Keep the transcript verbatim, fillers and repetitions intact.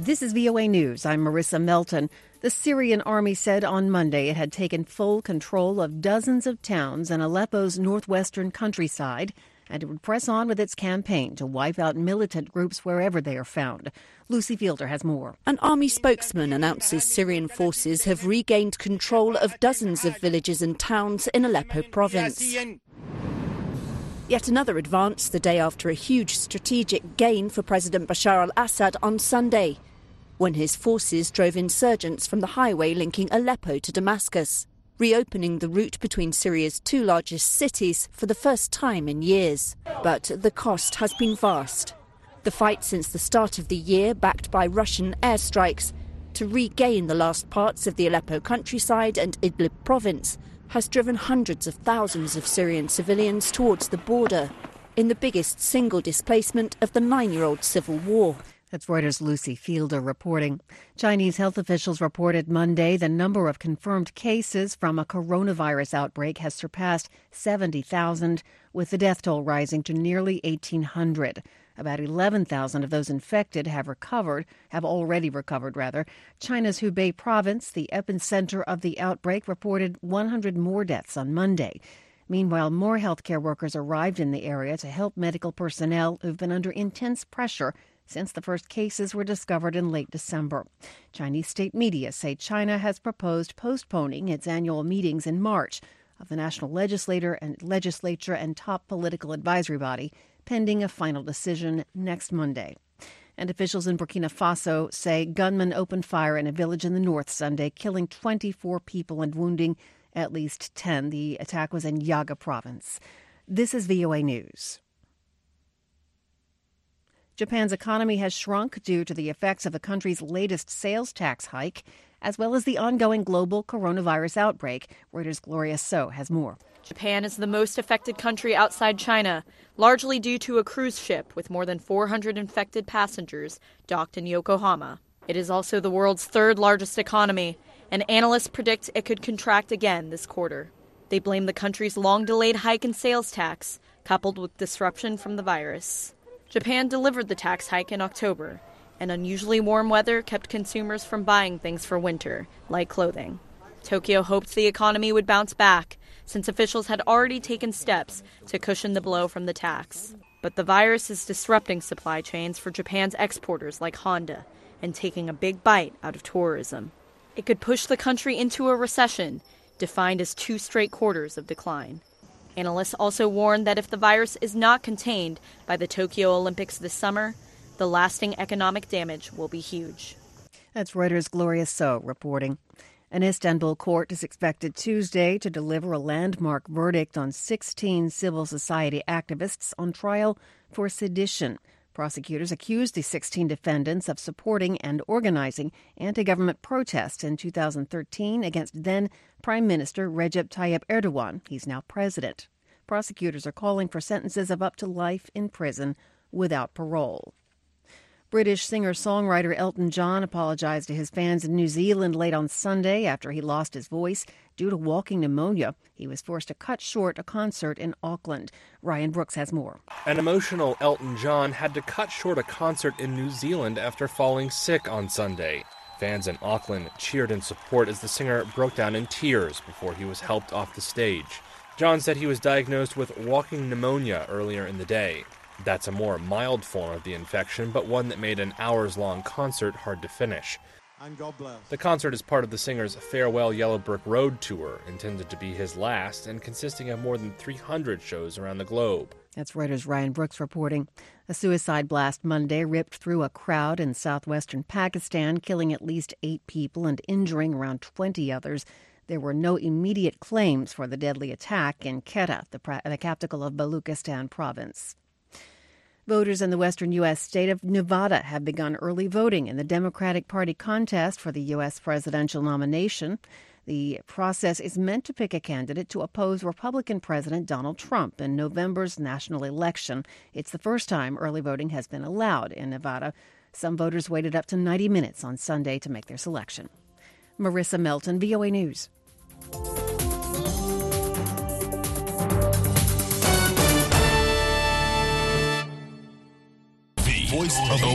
This is V O A News. I'm Marissa Melton. The Syrian army said on Monday it had taken full control of dozens of towns in Aleppo's northwestern countryside, and it would press on with its campaign to wipe out militant groups wherever they are found. Lucy Fielder has more. An army spokesman announces Syrian forces have regained control of dozens of villages and towns in Aleppo province. Yet another advance the day after a huge strategic gain for President Bashar al-Assad on Sunday, when his forces drove insurgents from the highway linking Aleppo to Damascus, reopening the route between Syria's two largest cities for the first time in years. But the cost has been vast. The fight since the start of the year, backed by Russian airstrikes, to regain the last parts of the Aleppo countryside and Idlib province, has driven hundreds of thousands of Syrian civilians towards the border, in the biggest single displacement of the nine-year-old civil war. That's Reuters' Lucy Fielder reporting. Chinese health officials reported Monday the number of confirmed cases from a coronavirus outbreak has surpassed seventy thousand, with the death toll rising to nearly eighteen hundred. About eleven thousand of those infected have recovered, have already recovered, rather. China's Hubei province, the epicenter of the outbreak, reported one hundred more deaths on Monday. Meanwhile, more healthcare workers arrived in the area to help medical personnel who've been under intense pressure since the first cases were discovered in late December. Chinese state media say China has proposed postponing its annual meetings in March of the national legislator and legislature and top political advisory body, pending a final decision next Monday. And officials in Burkina Faso say gunmen opened fire in a village in the north Sunday, killing twenty-four people and wounding at least ten. The attack was in Yaga province. This is V O A News. Japan's economy has shrunk due to the effects of the country's latest sales tax hike, as well as the ongoing global coronavirus outbreak. Reuters' Gloria So has more. Japan is the most affected country outside China, largely due to a cruise ship with more than four hundred infected passengers docked in Yokohama. It is also the world's third largest economy, and analysts predict it could contract again this quarter. They blame the country's long-delayed hike in sales tax, coupled with disruption from the virus. Japan delivered the tax hike in October, and unusually warm weather kept consumers from buying things for winter, like clothing. Tokyo hoped the economy would bounce back, since officials had already taken steps to cushion the blow from the tax. But the virus is disrupting supply chains for Japan's exporters like Honda and taking a big bite out of tourism. It could push the country into a recession, defined as two straight quarters of decline. Analysts also warn that if the virus is not contained by the Tokyo Olympics this summer, the lasting economic damage will be huge. That's Reuters' Gloria So reporting. An Istanbul court is expected Tuesday to deliver a landmark verdict on sixteen civil society activists on trial for sedition. Prosecutors accused the sixteen defendants of supporting and organizing anti-government protests in two thousand thirteen against then Prime Minister Recep Tayyip Erdogan. He's now president. Prosecutors are calling for sentences of up to life in prison without parole. British singer-songwriter Elton John apologized to his fans in New Zealand late on Sunday after he lost his voice due to walking pneumonia. He was forced to cut short a concert in Auckland. Ryan Brooks has more. An emotional Elton John had to cut short a concert in New Zealand after falling sick on Sunday. Fans in Auckland cheered in support as the singer broke down in tears before he was helped off the stage. John said he was diagnosed with walking pneumonia earlier in the day. That's a more mild form of the infection, but one that made an hours-long concert hard to finish. And God bless. The concert is part of the singer's Farewell Yellow Brick Road tour, intended to be his last and consisting of more than three hundred shows around the globe. That's Reuters' Ryan Brooks reporting. A suicide blast Monday ripped through a crowd in southwestern Pakistan, killing at least eight people and injuring around twenty others. There were no immediate claims for the deadly attack in Quetta, the, pra- the capital of Baluchistan province. Voters in the western U S state of Nevada have begun early voting in the Democratic Party contest for the U S presidential nomination. The process is meant to pick a candidate to oppose Republican President Donald Trump in November's national election. It's the first time early voting has been allowed in Nevada. Some voters waited up to ninety minutes on Sunday to make their selection. Marissa Melton, V O A News. Voice of